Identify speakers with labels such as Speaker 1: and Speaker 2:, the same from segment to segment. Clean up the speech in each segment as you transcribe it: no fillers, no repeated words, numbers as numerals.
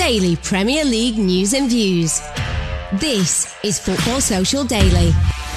Speaker 1: daily Premier League news and views. This is Football Social Daily.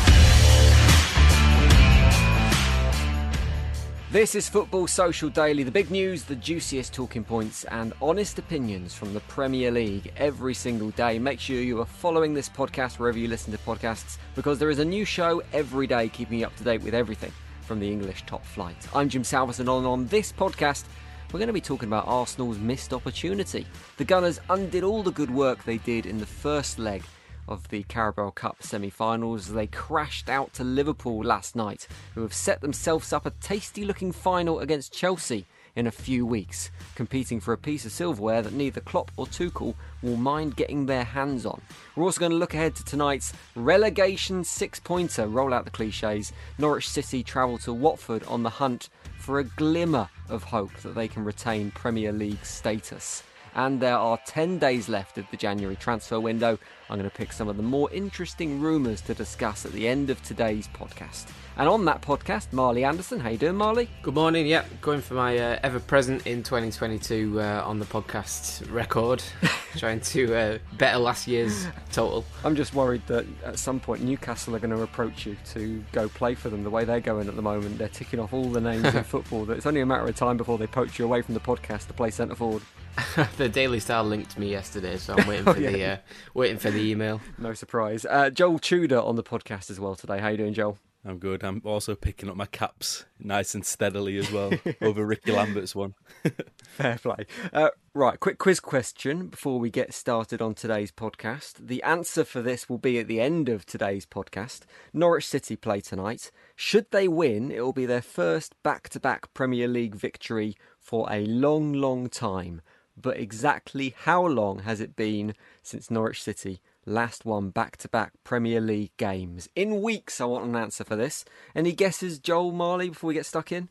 Speaker 2: This is Football Social Daily, the big news, the juiciest talking points and honest opinions from the Premier League every single day. Make sure you are following this podcast wherever you listen to podcasts, because there is a new show every day keeping you up to date with everything from the English top flight. I'm Jim Salverson, and on this podcast we're going to be talking about Arsenal's missed opportunity. The Gunners undid all the good work they did in the first leg of the Carabao Cup semi-finals. They crashed out to Liverpool last night, who have set themselves up a tasty-looking final against Chelsea in a few weeks, competing for a piece of silverware that neither Klopp or Tuchel will mind getting their hands on. We're also going to look ahead to tonight's relegation six-pointer, roll out the cliches. Norwich City travel to Watford on the hunt for a glimmer of hope that they can retain Premier League status. And there are 10 days left of the January transfer window. I'm going to pick some of the more interesting rumours to discuss at the end of today's podcast. And on that podcast, Marley Anderson. How you doing, Marley?
Speaker 3: Good morning. Yeah, going for my ever-present in 2022 on the podcast record. Trying to better last year's total.
Speaker 2: I'm just worried that at some point Newcastle are going to approach you to go play for them the way they're going at the moment. They're ticking off all the names in football. That it's only a matter of time before they poach you away from the podcast to play centre forward.
Speaker 3: The Daily Star linked me yesterday, so I'm waiting for waiting for the email.
Speaker 2: No surprise. Joel Tudor on the podcast as well today. How you doing, Joel?
Speaker 4: I'm good. I'm also picking up my caps nice and steadily as well over Ricky Lambert's one.
Speaker 2: Fair play. Right, quick quiz question before we get started on today's podcast. The answer for this will be at the end of today's podcast. Norwich City play tonight. Should they win, it will be their first back-to-back Premier League victory for a long, long time. But exactly how long has it been since Norwich City last won back-to-back Premier League games? In weeks, I want an answer for this. Any guesses, Joel, Marley, before we get stuck in?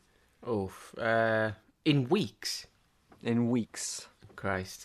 Speaker 3: In weeks?
Speaker 2: In weeks.
Speaker 3: Christ.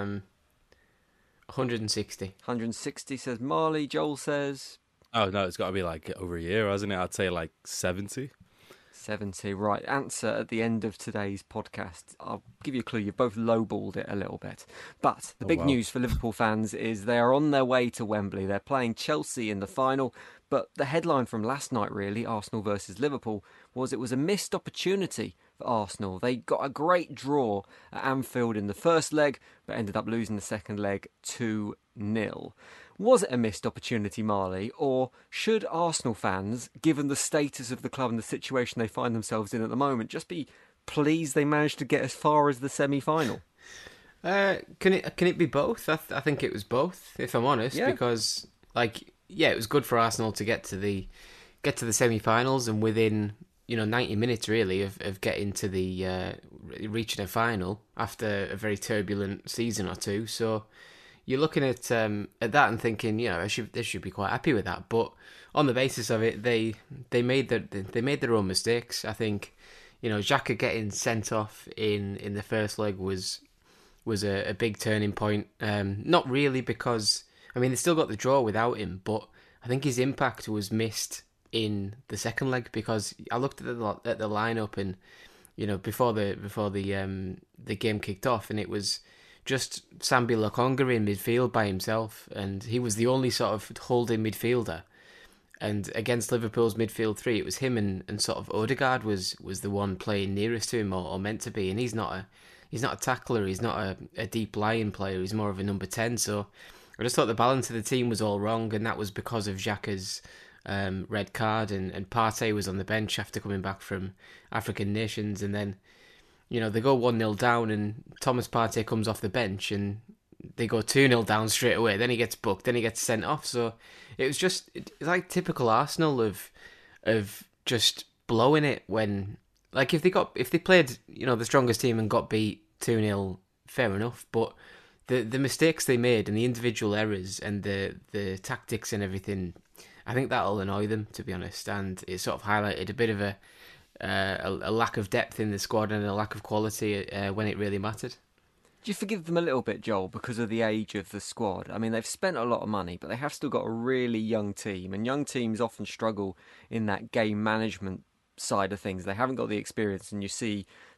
Speaker 3: 160.
Speaker 2: 160 says Marley. Joel says...
Speaker 4: Oh, no, it's got to be like over a year, hasn't it? I'd say like 70.
Speaker 2: 70, right. Answer at the end of today's podcast. I'll give you a clue. You've both lowballed it a little bit. But the big news for Liverpool fans is they are on their way to Wembley. They're playing Chelsea in the final. But the headline from last night, really, Arsenal versus Liverpool, was it was a missed opportunity for Arsenal. They got a great draw at Anfield in the first leg, but ended up losing the second leg 2-0. Was it a missed opportunity, Marley, or should Arsenal fans, given the status of the club and the situation they find themselves in at the moment, just be pleased they managed to get as far as the semi-final?
Speaker 3: Can it be both? I think it was both, if I'm honest, because it was good for Arsenal to get to the semi-finals, and within 90 minutes really of getting to the reaching a final after a very turbulent season or two. So you're looking at that and thinking, they should be quite happy with that. But on the basis of it, they made their own mistakes. I think, Xhaka getting sent off in the first leg was a big turning point. Not really, because they still got the draw without him, but I think his impact was missed in the second leg, because I looked at the lineup and before the game kicked off, and it was just Sambi Lokonga in midfield by himself, and he was the only sort of holding midfielder. And against Liverpool's midfield three, it was him and sort of Odegaard was the one playing nearest to him, or meant to be. And he's not a tackler, he's not a deep lying player, he's more of a number 10. So I just thought the balance of the team was all wrong, and that was because of Xhaka's red card, and Partey was on the bench after coming back from African nations, and then they go 1-0 down, and Thomas Partey comes off the bench, and they go 2-0 down straight away. Then he gets booked, then he gets sent off. So it was just it's like typical Arsenal of just blowing it when, like, if they played the strongest team and got beat 2-0, fair enough, but the mistakes they made and the individual errors and the tactics and everything, I think that'll annoy them, to be honest. And it sort of highlighted a bit of a lack of depth in the squad and a lack of quality when it really mattered.
Speaker 2: Do you forgive them a little bit, Joel, because of the age of the squad? They've spent a lot of money, but they have still got a really young team, and young teams often struggle in that game management side of things. They haven't got the experience, and you see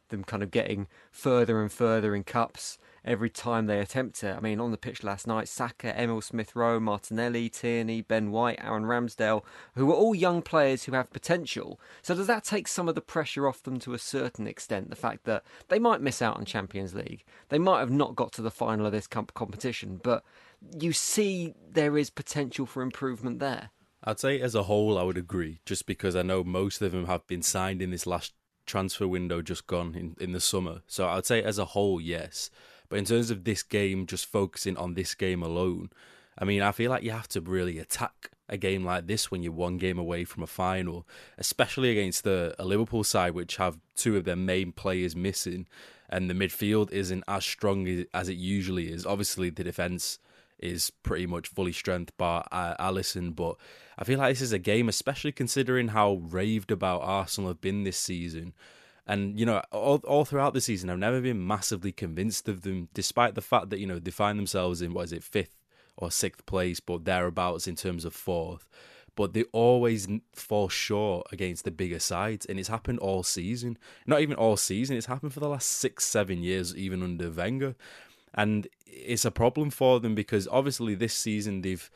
Speaker 2: them kind of getting further and further in cups every time they attempt it. I mean, on the pitch last night, Saka, Emil Smith-Rowe, Martinelli, Tierney, Ben White, Aaron Ramsdale, who are all young players who have potential. So does that take some of the pressure off them to a certain extent? The fact that they might miss out on Champions League, they might have not got to the final of this competition, but you see there is potential for improvement there.
Speaker 4: I'd say as a whole, I would agree, just because I know most of them have been signed in this last transfer window just gone in the summer. So I'd say as a whole, yes. But in terms of this game, just focusing on this game alone, I mean, I feel like you have to really attack a game like this when you're one game away from a final, especially against a Liverpool side which have two of their main players missing, and the midfield isn't as strong as it usually is. Obviously, the defence is pretty much fully strength bar Alisson, but I feel like this is a game, especially considering how raved about Arsenal have been this season. And, you know, all throughout the season, I've never been massively convinced of them, despite the fact that, you know, they find themselves in, 5th or 6th place, but thereabouts in terms of 4th. But they always fall short against the bigger sides, and it's happened all season. Not even all season, it's happened for the last 6-7 years, even under Wenger. And it's a problem for them because obviously this season they've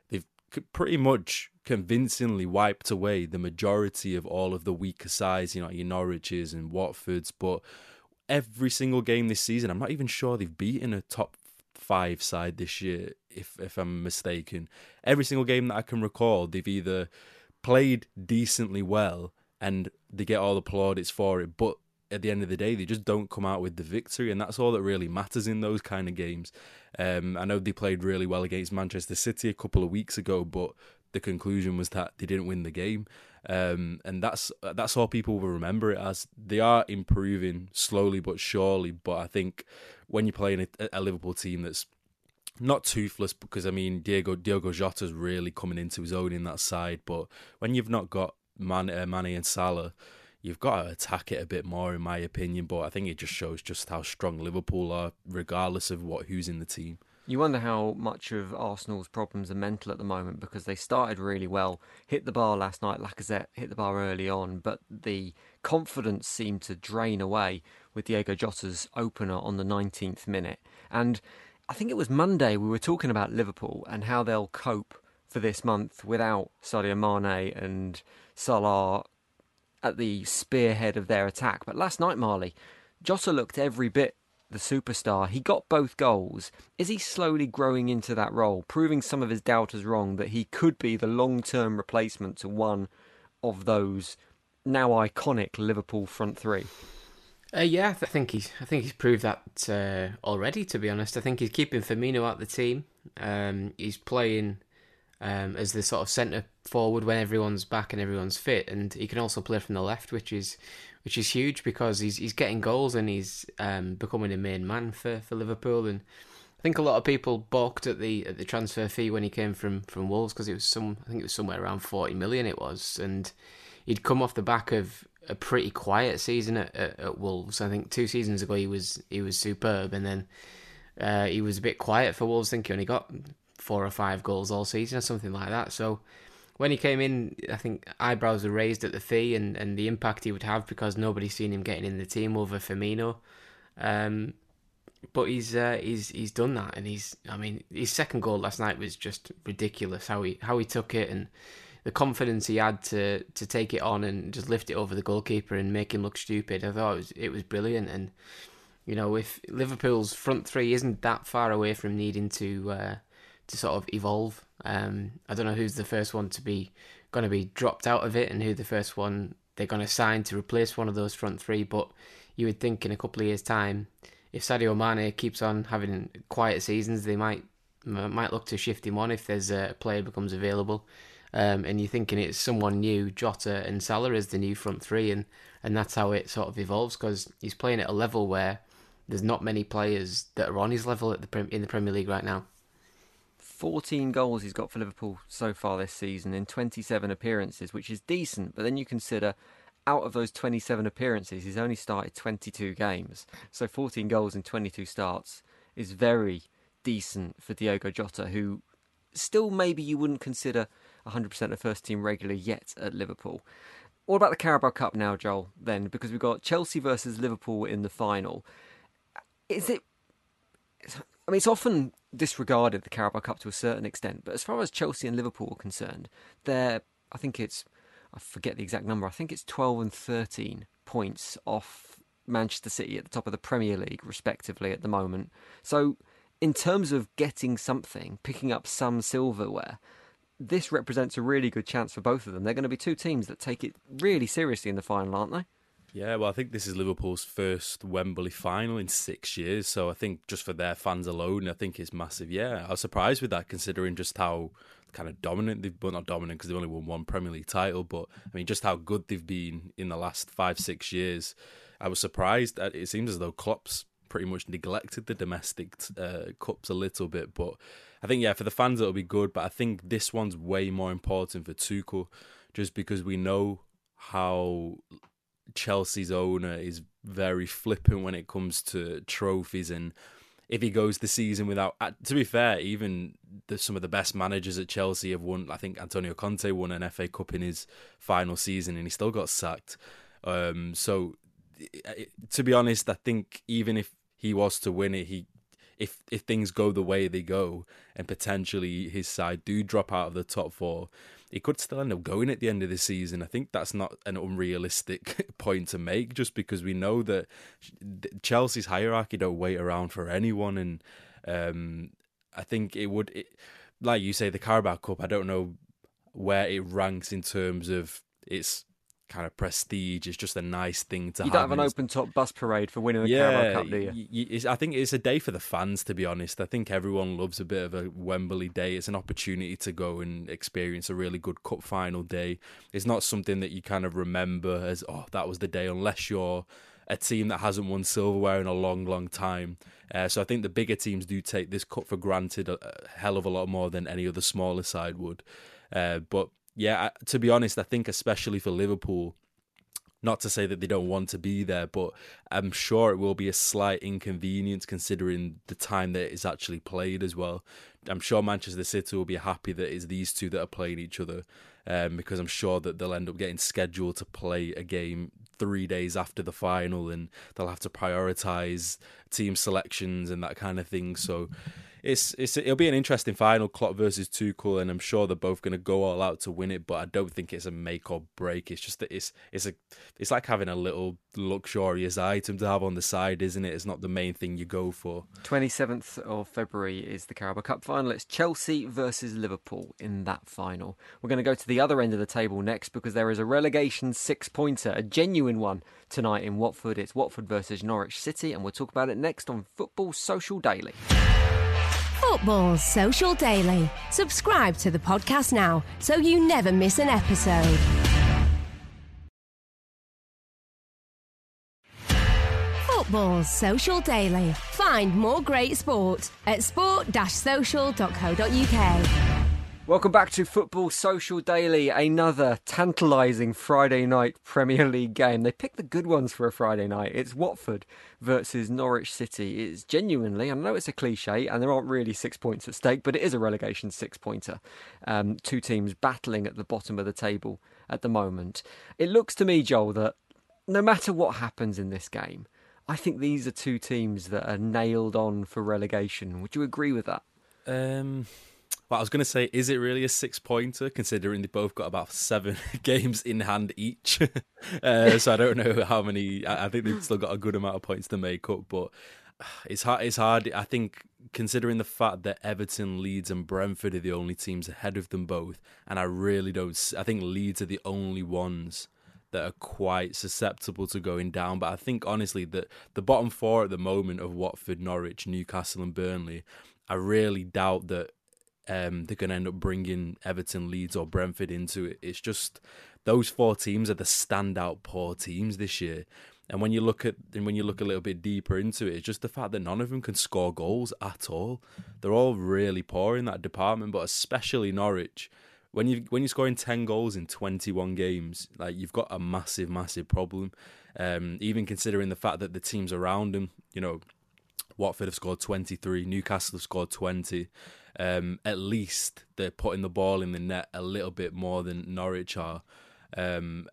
Speaker 4: pretty much convincingly wiped away the majority of all of the weaker sides, you know, your Norwiches and Watfords. But every single game this season, I'm not even sure they've beaten a top 5 side this year, if I'm mistaken. Every single game that I can recall, they've either played decently well and they get all the plaudits for it, but at the end of the day, they just don't come out with the victory, and that's all that really matters in those kind of games. I know they played really well against Manchester City a couple of weeks ago, but the conclusion was that they didn't win the game, and that's all people will remember it as. They are improving slowly but surely, but I think when you're playing a Liverpool team that's not toothless, because I mean Diogo Jota's really coming into his own in that side, but when you've not got Mane and Salah, you've got to attack it a bit more, in my opinion. But I think it just shows just how strong Liverpool are, regardless of who's in the team.
Speaker 2: You wonder how much of Arsenal's problems are mental at the moment, because they started really well, hit the bar last night, Lacazette hit the bar early on, but the confidence seemed to drain away with Diogo Jota's opener on the 19th minute. And I think it was Monday we were talking about Liverpool and how they'll cope for this month without Sadio Mane and Salah at the spearhead of their attack. But last night, Marley, Jota looked every bit the superstar. He got both goals. Is he slowly growing into that role, proving some of his doubters wrong, that he could be the long-term replacement to one of those now iconic Liverpool front three?
Speaker 3: Yeah, I think he's proved that already, to be honest. I think he's keeping Firmino out the team. He's playing as the sort of centre forward when everyone's back and everyone's fit, and he can also play from the left, which is huge because he's getting goals and he's becoming a main man for Liverpool. And I think a lot of people balked at the transfer fee when he came from Wolves, because it was somewhere around 40 million it was, and he'd come off the back of a pretty quiet season at Wolves. I think 2 seasons ago he was superb, and then he was a bit quiet for Wolves. I think he only got 4 or 5 goals all season or something like that. So when he came in, I think eyebrows were raised at the fee and the impact he would have, because nobody's seen him getting in the team over Firmino. But he's done that, and his second goal last night was just ridiculous. How he took it and the confidence he had to take it on and just lift it over the goalkeeper and make him look stupid. I thought it was brilliant. And you know, if Liverpool's front three isn't that far away from needing to sort of evolve, I don't know who's the first one going to be dropped out of it, and who the first one they're going to sign to replace one of those front three. But you would think in a couple of years' time, if Sadio Mane keeps on having quiet seasons, they might look to shift him on if there's a player becomes available. And you're thinking it's someone new, Jota and Salah as the new front three, and that's how it sort of evolves, because he's playing at a level where there's not many players that are on his level in the Premier League right now.
Speaker 2: 14 goals he's got for Liverpool so far this season in 27 appearances, which is decent. But then you consider, out of those 27 appearances, he's only started 22 games. So 14 goals in 22 starts is very decent for Diogo Jota, who still maybe you wouldn't consider 100% a first-team regular yet at Liverpool. what about the Carabao Cup now, Joel, then? Because we've got Chelsea versus Liverpool in the final. Is it... I mean, it's often disregarded, the Carabao Cup, to a certain extent. But as far as Chelsea and Liverpool are concerned, I forget the exact number. I think it's 12 and 13 points off Manchester City at the top of the Premier League, respectively, at the moment. So in terms of getting something, picking up some silverware, this represents a really good chance for both of them. They're going to be two teams that take it really seriously in the final, aren't they?
Speaker 4: Yeah, well, I think this is Liverpool's first Wembley final in 6 years. So I think just for their fans alone, I think it's massive. Yeah, I was surprised with that, considering just how kind of dominant they've been. Not dominant because they've only won one Premier League title, but I mean, just how good they've been in the last 5-6 years. I was surprised. It seems as though Klopp's pretty much neglected the domestic cups a little bit. But I think, yeah, for the fans, it'll be good. But I think this one's way more important for Tuchel, just because we know how Chelsea's owner is very flippant when it comes to trophies, and if he goes the season without, to be fair, even some of the best managers at Chelsea have won. I think Antonio Conte won an FA Cup in his final season and he still got sacked. So to be honest, I think even if he was to win it, if things go the way they go and potentially his side do drop out of the top four, he could still end up going at the end of the season. I think that's not an unrealistic point to make, just because we know that Chelsea's hierarchy don't wait around for anyone. And I think like you say, the Carabao Cup, I don't know where it ranks in terms of its kind of prestige. It's just a nice thing to have.
Speaker 2: You don't have an open-top bus parade for winning the Carabao Cup, do you?
Speaker 4: I think it's a day for the fans, to be honest. I think everyone loves a bit of a Wembley day. It's an opportunity to go and experience a really good cup final day. It's not something that you kind of remember as, oh, that was the day, unless you're a team that hasn't won silverware in a long, long time. So I think the bigger teams do take this cup for granted a hell of a lot more than any other smaller side would. But yeah, to be honest, I think especially for Liverpool, not to say that they don't want to be there, but I'm sure it will be a slight inconvenience considering the time that it's actually played as well. I'm sure Manchester City will be happy that it's these two that are playing each other, because I'm sure that they'll end up getting scheduled to play a game 3 days after the final, and they'll have to prioritise team selections and that kind of thing. So it'll be an interesting final, Klopp versus Tuchel, and I'm sure they're both going to go all out to win it. But I don't think it's a make or break. It's just that it's like having a little luxurious item to have on the side, isn't it? It's not the main thing you go for.
Speaker 2: 27th of February is the Carabao Cup final. It's Chelsea versus Liverpool in that final. We're going to go to the other end of the table next, because there is a relegation 6-pointer, a genuine one, tonight in Watford. It's Watford versus Norwich City, and we'll talk about it next on Football Social Daily.
Speaker 1: Football Social Daily. Subscribe to the podcast now so you never miss an episode. Football Social Daily. Find more great sport at sport-social.co.uk.
Speaker 2: Welcome back to Football Social Daily, another tantalising Friday night Premier League game. They picked the good ones for a Friday night. It's Watford versus Norwich City. It's genuinely, I know it's a cliche and there aren't really 6 points at stake, but it is a relegation 6-pointer. Two teams battling at the bottom of the table at the moment. It looks to me, Joel, that no matter what happens in this game, I think these are two teams that are nailed on for relegation. Would you agree with that?
Speaker 4: Well, I was going to say, is it really a 6-pointer, considering they both got about 7 games in hand each? So I don't know how many. I think they've still got a good amount of points to make up, but it's hard. I think, considering the fact that Everton, Leeds and Brentford are the only teams ahead of them both, and I think Leeds are the only ones that are quite susceptible to going down. But I think, honestly, that the bottom four at the moment of Watford, Norwich, Newcastle and Burnley, I really doubt that they're going to end up bringing Everton, Leeds or Brentford into it. It's just those 4 teams are the standout poor teams this year. And when you look a little bit deeper into it, it's just the fact that none of them can score goals at all. They're all really poor in that department, but especially Norwich. When you're scoring 10 goals in 21 games, like, you've got a massive, massive problem. Even considering the fact that the teams around them, Watford have scored 23, Newcastle have scored 20. At least they're putting the ball in the net a little bit more than Norwich are. And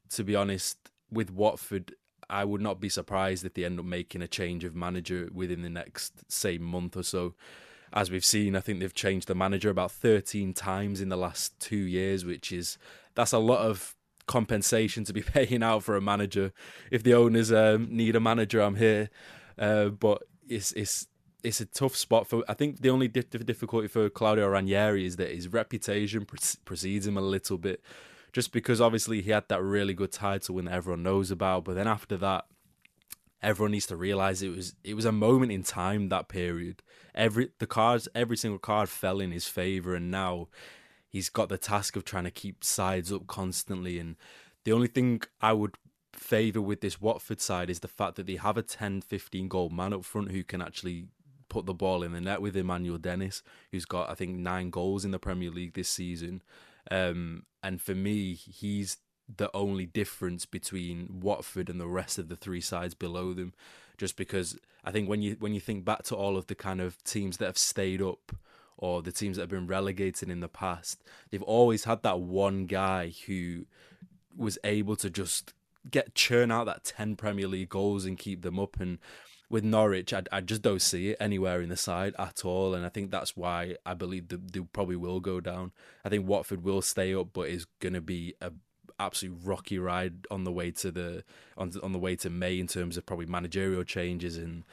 Speaker 4: to be honest, with Watford, I would not be surprised if they end up making a change of manager within the next, say, month or so. As we've seen, I think they've changed the manager about 13 times in the last 2 years, that's a lot of compensation to be paying out for a manager. If the owners need a manager, I'm here. But it's a tough spot for. I think the only difficulty for Claudio Ranieri is that his reputation precedes him a little bit, just because obviously he had that really good title win that everyone knows about. But then after that, everyone needs to realise it was a moment in time, that period. Every single card fell in his favour, and now he's got the task of trying to keep sides up constantly. And the only thing I would favour with this Watford side is the fact that they have a 10-15 goal man up front who can actually put the ball in the net, with Emmanuel Dennis, who's got, I think, 9 goals in the Premier League this season. And for me, he's the only difference between Watford and the rest of the 3 sides below them. Just because I think when you think back to all of the kind of teams that have stayed up, or the teams that have been relegated in the past, they've always had that one guy who was able to just churn out that 10 Premier League goals and keep them up. And with Norwich, I just don't see it anywhere in the side at all. And I think that's why I believe they probably will go down. I think Watford will stay up, but it's going to be a absolute rocky ride on the way to on the way to May, in terms of probably managerial changes. And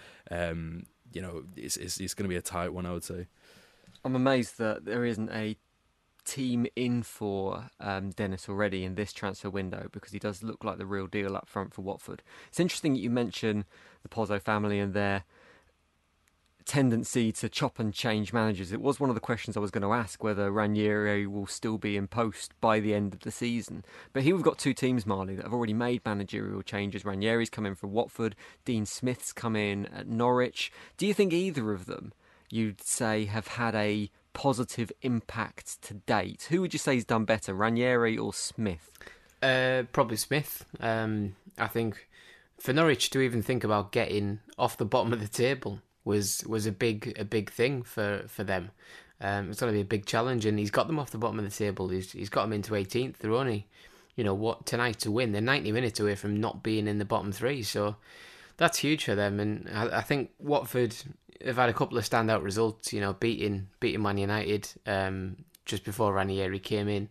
Speaker 4: it's going to be a tight one, I would say.
Speaker 2: I'm amazed that there isn't a team in for Dennis already in this transfer window, because he does look like the real deal up front for Watford. It's interesting that you mention the Pozzo family and their tendency to chop and change managers. It was one of the questions I was going to ask, whether Ranieri will still be in post by the end of the season. But here we've got 2 teams, Marley, that have already made managerial changes. Ranieri's come in from Watford, Dean Smith's come in at Norwich. Do you think either of them, you'd say, have had a positive impact to date? Who would you say has done better, Ranieri or Smith?
Speaker 3: Probably Smith. I think for Norwich to even think about getting off the bottom of the table was a big thing for them. It's going to be a big challenge, and he's got them off the bottom of the table. He's got them into 18th. They're only, tonight to win. They're 90 minutes away from not being in the bottom 3, so that's huge for them. And I think Watford have had a couple of standout results, beating Man United just before Ranieri came in.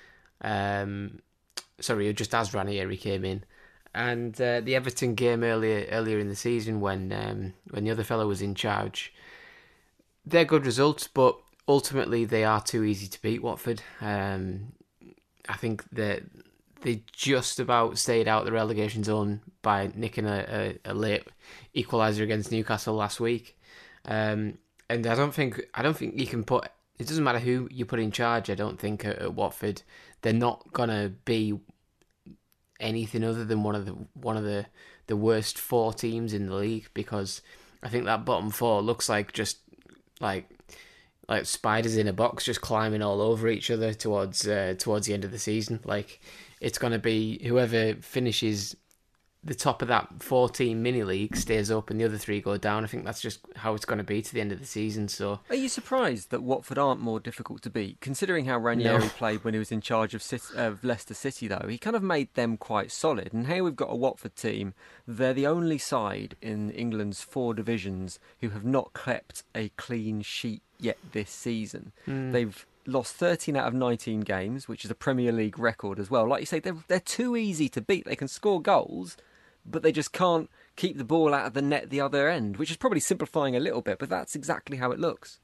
Speaker 3: Just as Ranieri came in. And the Everton game earlier in the season when the other fellow was in charge. They're good results, but ultimately they are too easy to beat, Watford. I think that they just about stayed out the relegation zone by nicking a late equaliser against Newcastle last week. And I don't think you can put. It doesn't matter who you put in charge. I don't think at Watford they're not gonna be anything other than one of the worst 4 teams in the league, because I think that bottom 4 looks like just like spiders in a box, just climbing all over each other towards the end of the season. Like, it's going to be whoever finishes the top of that 4-team mini league stays up and the other 3 go down. I think that's just how it's going to be to the end of the season. So,
Speaker 2: are you surprised that Watford aren't more difficult to beat, considering how Ranieri played when he was in charge of Leicester City? Though he kind of made them quite solid, and here we've got a Watford team. They're the only side in England's 4 divisions who have not kept a clean sheet yet this season. They've lost 13 out of 19 games, which is a Premier League record as well. Like you say, they're too easy to beat. They can score goals, but they just can't keep the ball out of the net the other end, which is probably simplifying a little bit, but that's exactly how it looks.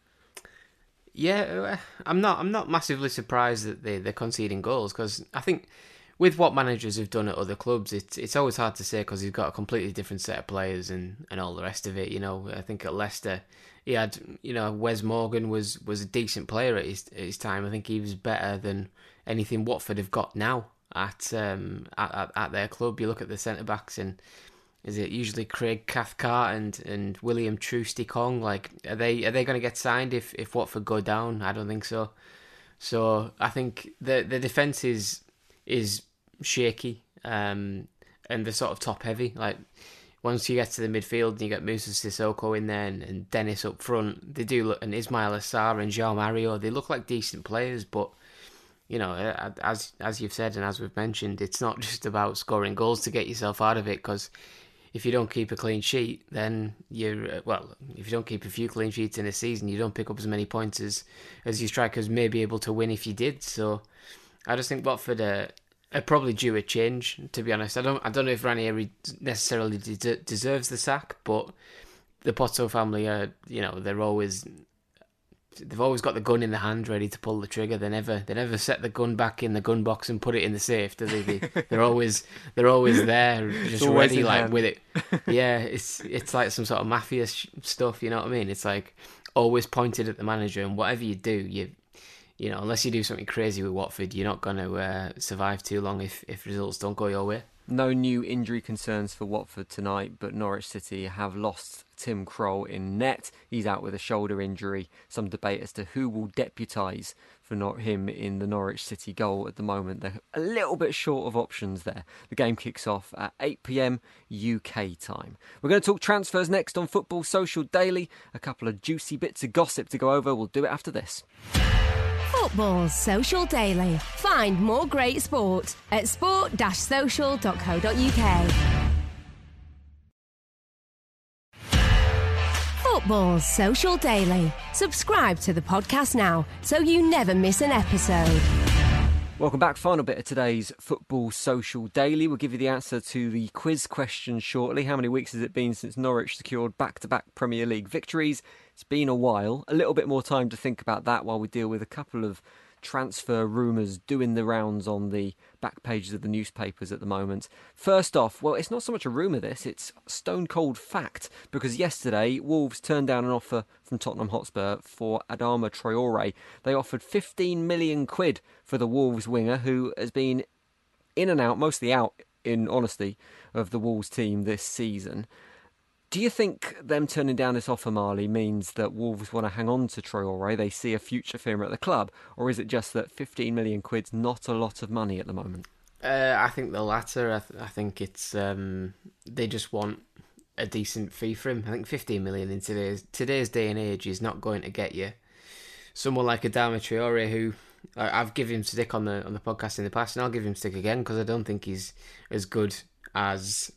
Speaker 3: Yeah, I'm not massively surprised that they're conceding goals, because I think with what managers have done at other clubs, it's always hard to say, because he's got a completely different set of players and all the rest of it. I think at Leicester he had, Wes Morgan was a decent player at his time. I think he was better than anything Watford have got now at their club. You look at the centre backs, and is it usually Craig Cathcart and William Troost-Ekong? Like, are they going to get signed if Watford go down? I don't think so. So I think the defence is shaky, and they're sort of top heavy. Like, once you get to the midfield and you get Moussa Sissoko in there and Dennis up front, they do look, and Ismail Assar and João Mario, they look like decent players, but you know, as you've said and as we've mentioned, it's not just about scoring goals to get yourself out of it, because if you don't keep a clean sheet, then if you don't keep a few clean sheets in a season, you don't pick up as many points as your strikers may be able to win if you did. So I just think Watford are probably due a change, to be honest. I don't know if Ranieri necessarily deserves the sack, but the Pozzo family are, you know, they've always got the gun in the hand ready to pull the trigger. They never set the gun back in the gun box and put it in the safe, do they? They're always there, just ready, like hand. With it. Yeah, it's like some sort of mafia stuff. You know what I mean? It's like always pointed at the manager, and whatever you do, you know, unless you do something crazy with Watford, you're not going to survive too long if results don't go your way.
Speaker 2: No new injury concerns for Watford tonight, but Norwich City have lost Tim Krul in net. He's out with a shoulder injury. Some debate as to who will deputise for him in the Norwich City goal at the moment. They're a little bit short of options there. The game kicks off at 8 p.m. UK time. We're going to talk transfers next on Football Social Daily. A couple of juicy bits of gossip to go over. We'll do it after this.
Speaker 1: Football Social Daily. Find more great sport at sport-social.co.uk. Football Social Daily. Subscribe to the podcast now so you never miss an episode.
Speaker 2: Welcome back. Final bit of today's Football Social Daily. We'll give you the answer to the quiz question shortly. How many weeks has it been since Norwich secured back-to-back Premier League victories? It's been a while. A little bit more time to think about that while we deal with a couple of transfer rumours doing the rounds on the back pages of the newspapers at the moment. First off, well, it's not so much a rumour this, it's stone cold fact, because yesterday Wolves turned down an offer from Tottenham Hotspur for Adama Traore. They offered 15 million quid for the Wolves winger, who has been in and out, mostly out in honesty, of the Wolves team this season. Do you think them turning down this offer, Marley, means that Wolves want to hang on to Traore? They see a future for him at the club? Or is it just that 15 million quid's not a lot of money at the moment?
Speaker 3: I think the latter. I think it's they just want a decent fee for him. I think 15 million in today's day and age is not going to get you someone like Adama Traore, who I've given him stick on the podcast in the past, and I'll give him stick again because I don't think he's as good as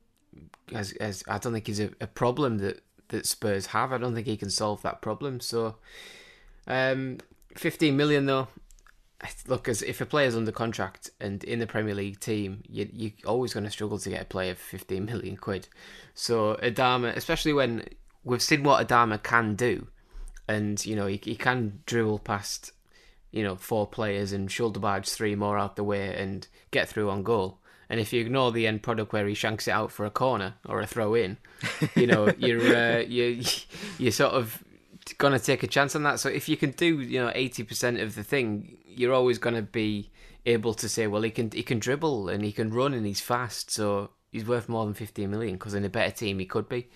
Speaker 3: I don't think he's a problem that Spurs have. I don't think he can solve that problem. So 15 million though, look, as if a player's under contract and in the Premier League team, you're always going to struggle to get a player for 15 million quid. So Adama, especially when we've seen what Adama can do, and you know he can dribble past 4 players and shoulder barge 3 more out the way and get through on goal. And if you ignore the end product where he shanks it out for a corner or a throw in, you're sort of gonna take a chance on that. So if you can do 80% of the thing, you're always gonna be able to say, well, he can dribble and he can run and he's fast, so he's worth more than 15 million, because in a better team he could be.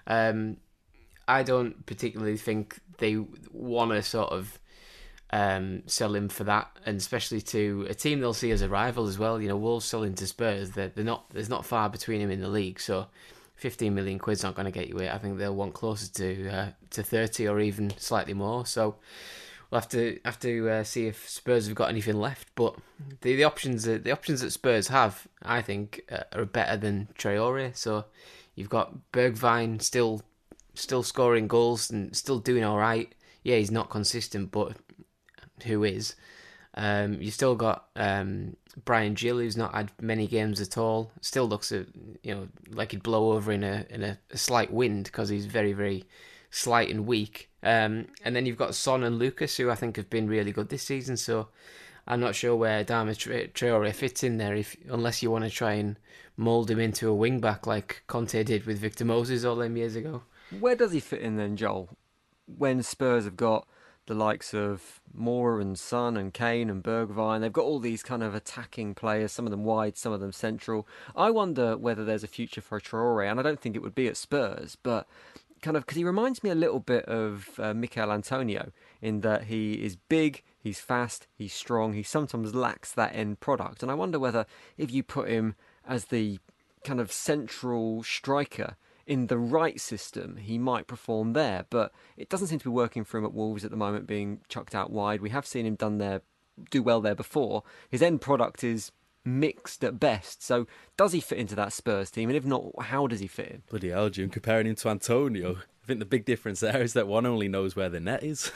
Speaker 3: I don't particularly think they want to sort of sell him for that, and especially to a team they'll see as a rival as well. Wolves selling to Spurs, there's not far between him in the league, so 15 million quid's not going to get you it. I think they'll want closer to 30 or even slightly more. So we'll have to see if Spurs have got anything left. But the options that Spurs have, I think, are better than Traore. So you've got Bergwijn still scoring goals and still doing all right. Yeah, he's not consistent, but who is? You still got Brian Gill, who's not had many games at all. Still looks like he'd blow over in a slight wind, because he's very, very slight and weak. And then you've got Son and Lucas, who I think have been really good this season. So I'm not sure where Adama Traore fits in there, unless you want to try and mould him into a wing back like Conte did with Victor Moses all them years ago.
Speaker 2: Where does he fit in then, Joel? When Spurs have got the likes of Moore and Son and Kane and Bergwijn, they've got all these kind of attacking players, some of them wide, some of them central. I wonder whether there's a future for Traore, and I don't think it would be at Spurs, but kind of because he reminds me a little bit of Michail Antonio, in that he is big, he's fast, he's strong, he sometimes lacks that end product. And I wonder whether if you put him as the kind of central striker in the right system, he might perform there. But it doesn't seem to be working for him at Wolves at the moment, being chucked out wide. We have seen him done there do well there before. His end product is mixed at best. So does he fit into that Spurs team? And if not, how does he fit in?
Speaker 4: Bloody hell, Jim, comparing him to Antonio. I think the big difference there is that one only knows where the net is.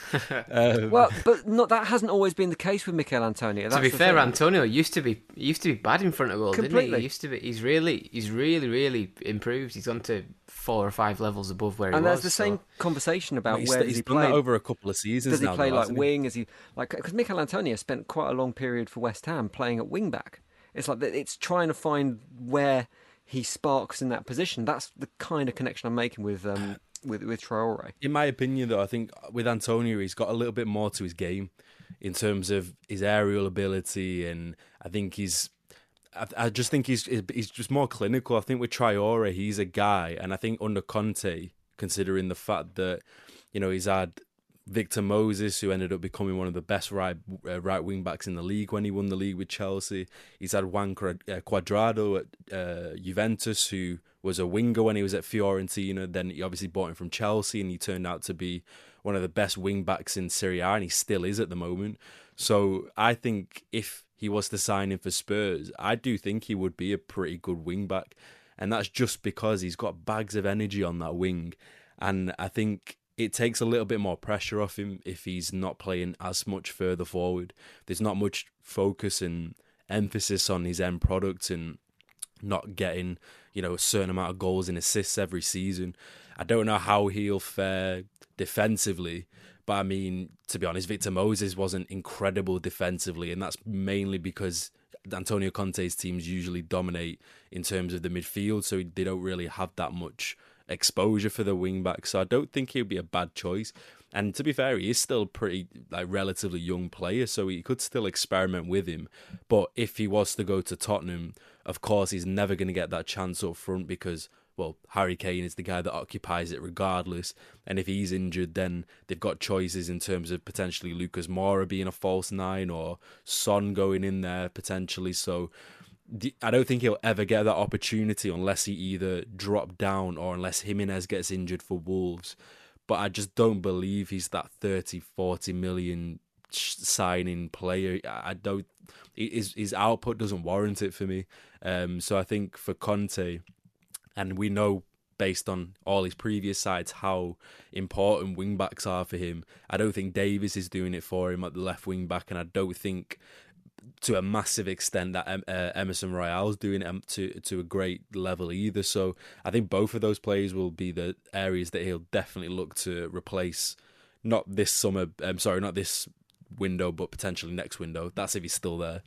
Speaker 2: Well, but that hasn't always been the case with Mikel Antonio.
Speaker 3: To be fair, Antonio used to be bad in front of goal, didn't he? He used to be. He's really improved. He's gone to 4 or 5 levels above where he was.
Speaker 2: And there's the same conversation about where does he play.
Speaker 4: He's done that over a couple of seasons now.
Speaker 2: Does he play like wing? Is he because Mikel Antonio spent quite a long period for West Ham playing at wing back. It's like it's trying to find where he sparks in that position. That's the kind of connection I'm making with Traore.
Speaker 4: In my opinion, though, I think with Antonio, he's got a little bit more to his game in terms of his aerial ability, and I think I just think he's just more clinical. I think with Traore, he's a guy, and I think under Conte, considering the fact that he's had Victor Moses, who ended up becoming one of the best right wing backs in the league when he won the league with Chelsea. He's had Juan Cuadrado at Juventus, who was a winger when he was at Fiorentina. Then he obviously bought him from Chelsea, and he turned out to be one of the best wing backs in Serie A, and he still is at the moment. So I think if he was to sign him for Spurs, I do think he would be a pretty good wing back, and that's just because he's got bags of energy on that wing, and I think it takes a little bit more pressure off him if he's not playing as much further forward. There's not much focus and emphasis on his end product and not getting, a certain amount of goals and assists every season. I don't know how he'll fare defensively, but I mean, to be honest, Victor Moses wasn't incredible defensively, and that's mainly because Antonio Conte's teams usually dominate in terms of the midfield, so they don't really have that much exposure for the wing back, so I don't think he'll be a bad choice. And to be fair, he is still a pretty relatively young player, so he could still experiment with him. But if he was to go to Tottenham, of course he's never going to get that chance up front because, well, Harry Kane is the guy that occupies it regardless, and if he's injured, then they've got choices in terms of potentially Lucas Moura being a false 9 or Son going in there potentially. So I don't think he'll ever get that opportunity unless he either drop down or unless Jimenez gets injured for Wolves. But I just don't believe he's that 30-40 million signing player. I don't. His output doesn't warrant it for me. So I think for Conte, and we know based on all his previous sides how important wing backs are for him. I don't think Davies is doing it for him at the left wing back, and I don't think to a massive extent that Emerson Royale's doing it to a great level either. So I think both of those players will be the areas that he'll definitely look to replace. Not this this window, but potentially next window. That's if he's still there.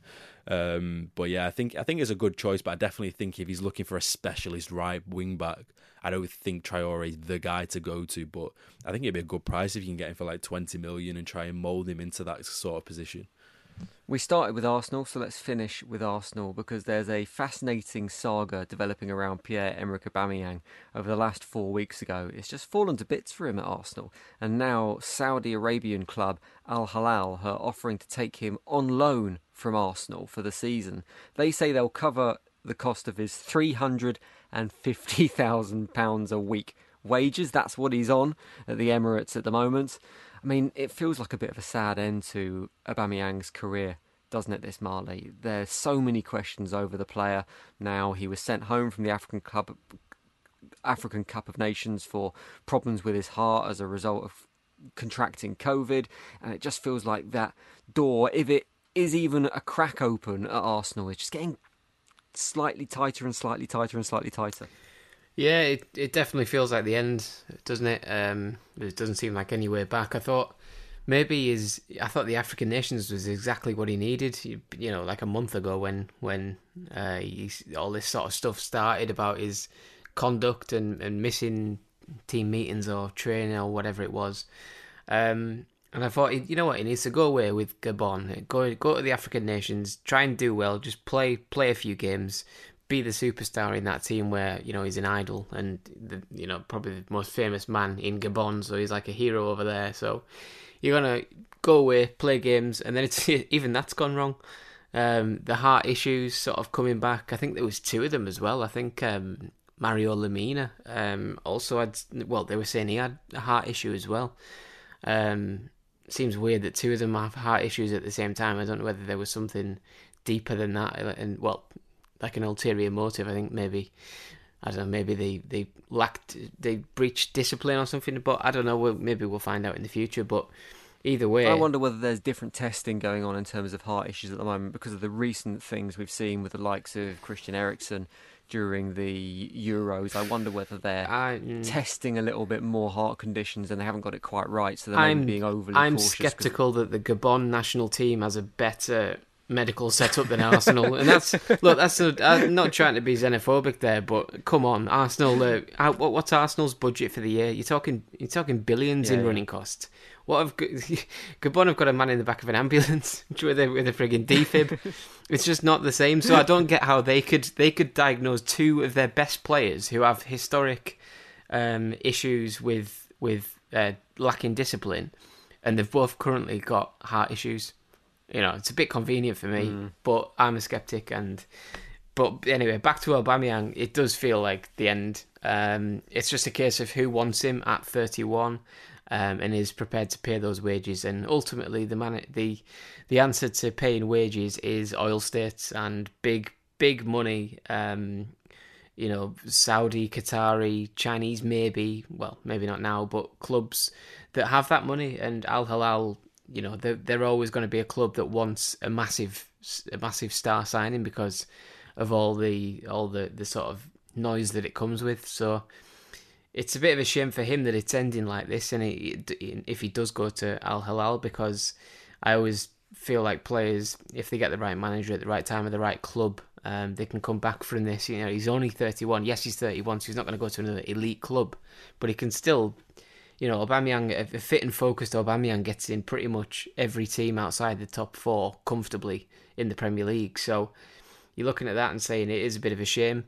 Speaker 4: But yeah, I think it's a good choice. But I definitely think if he's looking for a specialist right wing back, I don't think Traore is the guy to go to. But I think it'd be a good price if you can get him for 20 million and try and mould him into that sort of position.
Speaker 2: We started with Arsenal, so let's finish with Arsenal because there's a fascinating saga developing around Pierre-Emerick Aubameyang over the last 4 weeks ago. It's just fallen to bits for him at Arsenal, and now Saudi Arabian club Al Hilal are offering to take him on loan from Arsenal for the season. They say they'll cover the cost of his £350,000 a week wages. That's what he's on at the Emirates at the moment. I mean, it feels like a bit of a sad end to Aubameyang's career, doesn't it, this Marley? There's so many questions over the player now. He was sent home from the African Cup of Nations for problems with his heart as a result of contracting COVID, and it just feels like that door, if it is even a crack open at Arsenal, it's just getting slightly tighter and slightly tighter and slightly tighter.
Speaker 3: Yeah, it definitely feels like the end, doesn't it? It doesn't seem like any way back. I thought the African Nations was exactly what he needed. Like a month ago when all this sort of stuff started about his conduct and missing team meetings or training or whatever it was. And I thought, he needs to go away with Gabon, go to the African Nations, try and do well, just play a few games, be the superstar in that team where he's an idol and probably the most famous man in Gabon, so he's like a hero over there. So you're gonna go away, play games, and then it's even that's gone wrong. The heart issues sort of coming back. I think there was 2 of them as well. I think Mario Lemina also had. Well, they were saying he had a heart issue as well. seems weird that two of them have heart issues at the same time. I don't know whether there was something deeper than that, and well, like an ulterior motive. I think maybe, I don't know, maybe they breached discipline or something. But I don't know. Maybe we'll find out in the future. But either way,
Speaker 2: I wonder whether there's different testing going on in terms of heart issues at the moment because of the recent things we've seen with the likes of Christian Eriksen during the Euros. I wonder whether they're testing a little bit more heart conditions and they haven't got it quite right, so they're maybe being overly cautious.
Speaker 3: I'm sceptical that the Gabon national team has a better medical setup than Arsenal, and I'm not trying to be xenophobic there, but come on, Arsenal. What's Arsenal's budget for the year? You're talking billions in running costs. What have Gabon have got a man in the back of an ambulance with a frigging defib? It's just not the same. So I don't get how they could diagnose two of their best players who have historic issues with lacking discipline, and they've both currently got heart issues. You know, it's a bit convenient for me, but I'm a skeptic. But anyway, back to Aubameyang. It does feel like the end. It's just a case of who wants him at 31. And is prepared to pay those wages, and ultimately the answer to paying wages is oil states and big money. Saudi, Qatari, Chinese, maybe not now, but clubs that have that money. And Al Hilal, they're always going to be a club that wants a massive star signing because of all the sort of noise that it comes with. So it's a bit of a shame for him that it's ending like this, and if he does go to Al Hilal, because I always feel like players, if they get the right manager at the right time at the right club, they can come back from this. He's only 31. Yes, he's 31, so he's not going to go to another elite club, but he can still, Aubameyang, a fit and focused Aubameyang gets in pretty much every team outside the top four comfortably in the Premier League. So you're looking at that and saying it is a bit of a shame,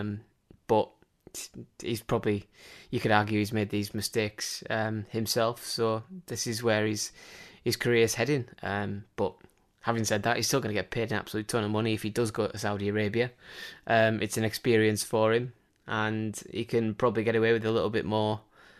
Speaker 3: but he's probably, you could argue he's made these mistakes himself, so this is where his career's heading. But having said that, he's still going to get paid an absolute ton of money if he does go to Saudi Arabia. It's an experience for him, and he can probably get away with a little bit more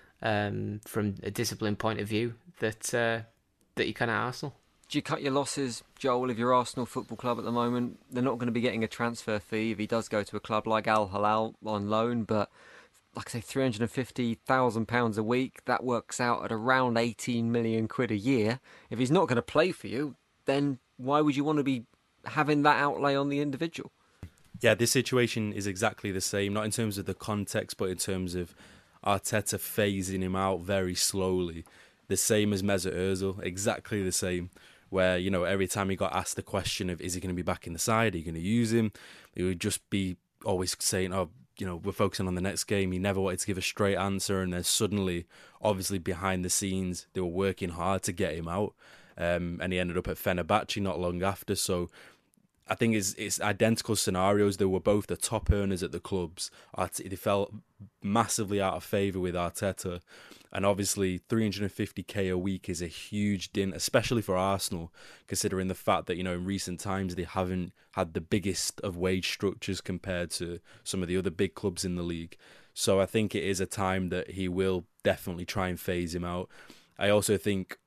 Speaker 3: from a discipline point of view that you can at Arsenal.
Speaker 2: Do you cut your losses, Joel, if you're Arsenal Football Club at the moment? They're not going to be getting a transfer fee if he does go to a club like Al Hilal on loan, but like I say, £350,000 a week, that works out at around 18 million quid a year. If he's not going to play for you, then why would you want to be having that outlay on the individual?
Speaker 4: Yeah, this situation is exactly the same, not in terms of the context, but in terms of Arteta phasing him out very slowly. The same as Mesut Ozil, exactly the same. Where, every time he got asked the question of, is he going to be back in the side? Are you going to use him? He would just be always saying, we're focusing on the next game. He never wanted to give a straight answer. And then suddenly, obviously behind the scenes, they were working hard to get him out. And he ended up at Fenerbahce not long after. So I think it's identical scenarios. They were both the top earners at the clubs. They fell massively out of favour with Arteta. And obviously, 350k a week is a huge dint, especially for Arsenal, considering the fact that, in recent times they haven't had the biggest of wage structures compared to some of the other big clubs in the league. So I think it is a time that he will definitely try and phase him out. I also think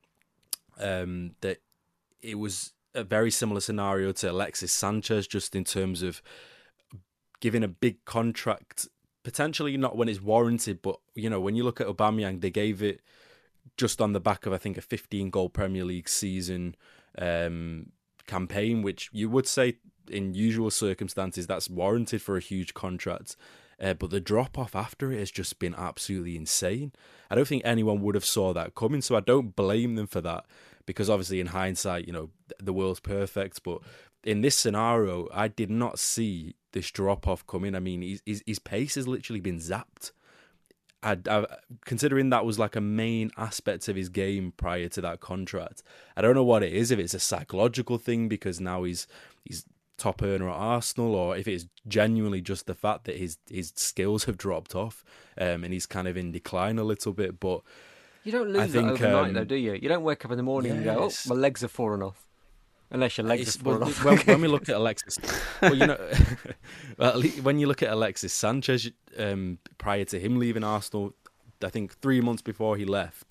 Speaker 4: that it was a very similar scenario to Alexis Sanchez, just in terms of giving a big contract, potentially not when it's warranted, but when you look at Aubameyang, they gave it just on the back of, I think, a 15-goal Premier League season campaign, which you would say in usual circumstances that's warranted for a huge contract. But the drop-off after it has just been absolutely insane. I don't think anyone would have saw that coming, so I don't blame them for that, because obviously in hindsight, the world's perfect. But in this scenario, I did not see this drop-off coming. I mean, his pace has literally been zapped. Considering that was like a main aspect of his game prior to that contract, I don't know what it is, if it's a psychological thing because now he's top earner at Arsenal, or if it's genuinely just the fact that his skills have dropped off and he's kind of in decline a little bit. But
Speaker 2: you don't lose it overnight though, do you? You don't wake up in the morning and go, my legs have fallen off. Unless your legs are fallen off.
Speaker 4: When we look at Alexis, when you look at Alexis Sanchez, prior to him leaving Arsenal, I think 3 months before he left,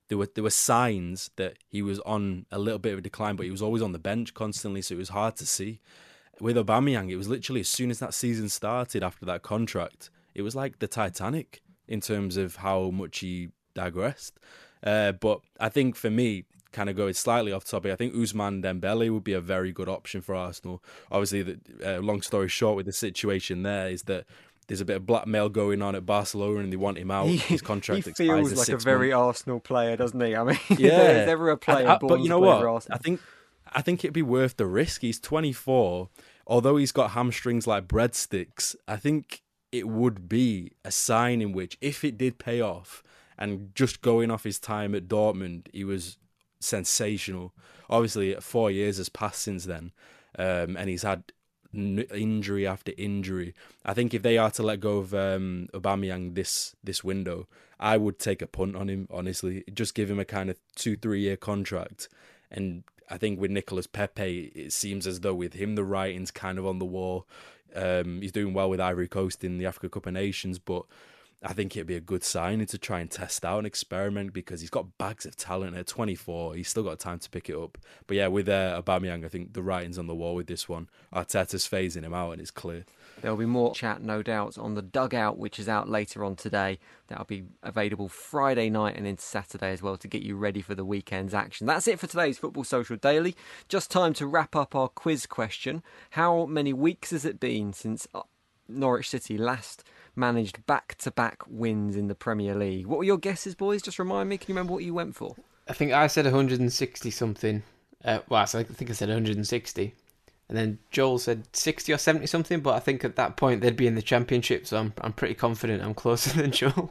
Speaker 4: there were signs that he was on a little bit of a decline, but he was always on the bench constantly, so it was hard to see. With Aubameyang, it was literally as soon as that season started after that contract, it was like the Titanic in terms of how much he digressed. But I think for me, kind of going slightly off topic, I think Ousmane Dembele would be a very good option for Arsenal. Obviously, long story short with the situation there is that there's a bit of blackmail going on at Barcelona and they want him out. His contract expires.
Speaker 2: He feels like a very Arsenal player, doesn't he? I mean,
Speaker 4: yeah.
Speaker 2: there's never a player born
Speaker 4: but you know
Speaker 2: to play
Speaker 4: what?
Speaker 2: for Arsenal.
Speaker 4: I think it'd be worth the risk. He's 24. Although he's got hamstrings like breadsticks, I think it would be a sign in which, if it did pay off, and just going off his time at Dortmund, he was sensational. Obviously, 4 years has passed since then, and he's had injury after injury. I think if they are to let go of Aubameyang this window, I would take a punt on him, honestly. Just give him a kind of 2-3 year contract. And I think with Nicolas Pepe, it seems as though with him, the writing's kind of on the wall. He's doing well with Ivory Coast in the Africa Cup of Nations, but I think it'd be a good signing to try and test out and experiment because he's got bags of talent at 24. He's still got time to pick it up. But yeah, with Aubameyang, I think the writing's on the wall with this one. Arteta's phasing him out and it's clear.
Speaker 2: There'll be more chat, no doubt, on The Dugout, which is out later on today. That'll be available Friday night and into Saturday as well to get you ready for the weekend's action. That's it for today's Football Social Daily. Just time to wrap up our quiz question. How many weeks has it been since Norwich City last managed back-to-back wins in the Premier League? What were your guesses, boys? Just remind me. Can you remember what you went for?
Speaker 3: I think I said 160-something. I think I said 160. And then Joel said 60 or 70 something, but I think at that point they'd be in the Championship, so I'm pretty confident I'm closer than Joel.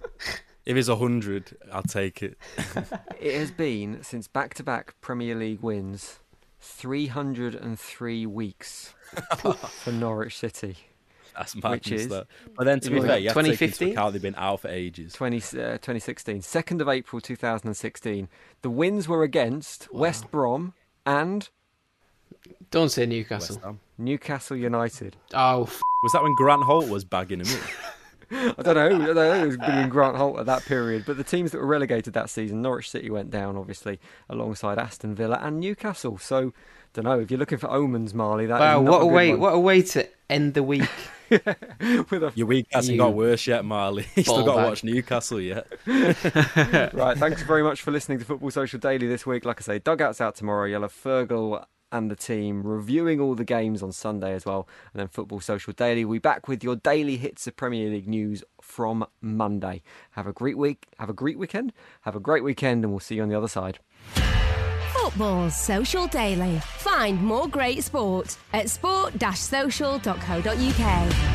Speaker 4: If it's 100, I'll take it.
Speaker 2: It has been, since back-to-back Premier League wins, 303 weeks for Norwich City.
Speaker 4: That's madness, that. But then, to be fair, you have to take into account they've been out for ages.
Speaker 2: 2016. 2nd of April 2016. The wins were against West Brom and...
Speaker 3: Don't say Newcastle.
Speaker 2: Newcastle United.
Speaker 3: Oh,
Speaker 4: was that when Grant Holt was bagging him in?
Speaker 2: I don't know. It was been Grant Holt at that period. But the teams that were relegated that season, Norwich City went down, obviously, alongside Aston Villa and Newcastle. So, don't know. If you're looking for omens, Marley, that
Speaker 3: wow,
Speaker 2: is not
Speaker 3: what a way to end the week.
Speaker 4: Your week hasn't got worse yet, Marley. You still got to watch Newcastle yet.
Speaker 2: Right, thanks very much for listening to Football Social Daily this week. Like I say, Dugout's out tomorrow. You'll have Fergal and the team reviewing all the games on Sunday as well. And then Football Social Daily, we'll be back with your daily hits of Premier League news from Monday. Have a great week. Have a great weekend. Have a great weekend, and we'll see you on the other side.
Speaker 1: Football Social Daily. Find more great sport at sport-social.co.uk.